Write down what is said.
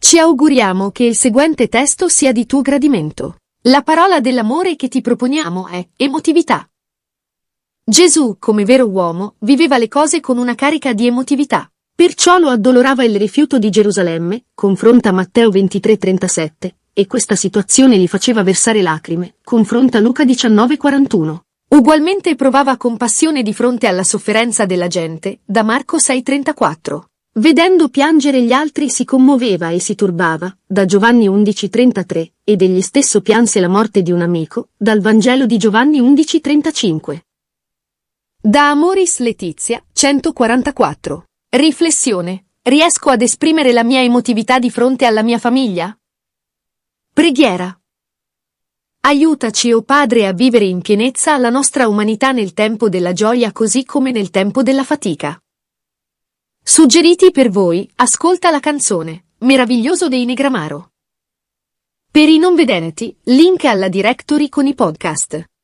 Ci auguriamo che il seguente testo sia di tuo gradimento. La parola dell'amore che ti proponiamo è emotività. Gesù, come vero uomo, viveva le cose con una carica di emotività. Perciò lo addolorava il rifiuto di Gerusalemme, confronta Matteo 23,37, e questa situazione gli faceva versare lacrime, confronta Luca 19,41. Ugualmente provava compassione di fronte alla sofferenza della gente, da Marco 6,34. Vedendo piangere gli altri si commuoveva e si turbava, da Giovanni 11,33, ed egli stesso pianse la morte di un amico, dal Vangelo di Giovanni 11,35. Da Amoris Letizia, 144. Riflessione. Riesco ad esprimere la mia emotività di fronte alla mia famiglia? Preghiera. Aiutaci, o Padre, a vivere in pienezza la nostra umanità nel tempo della gioia così come nel tempo della fatica. Suggeriti per voi, ascolta la canzone, Meraviglioso dei Negramaro. Per i non vedenti, link alla directory con i podcast.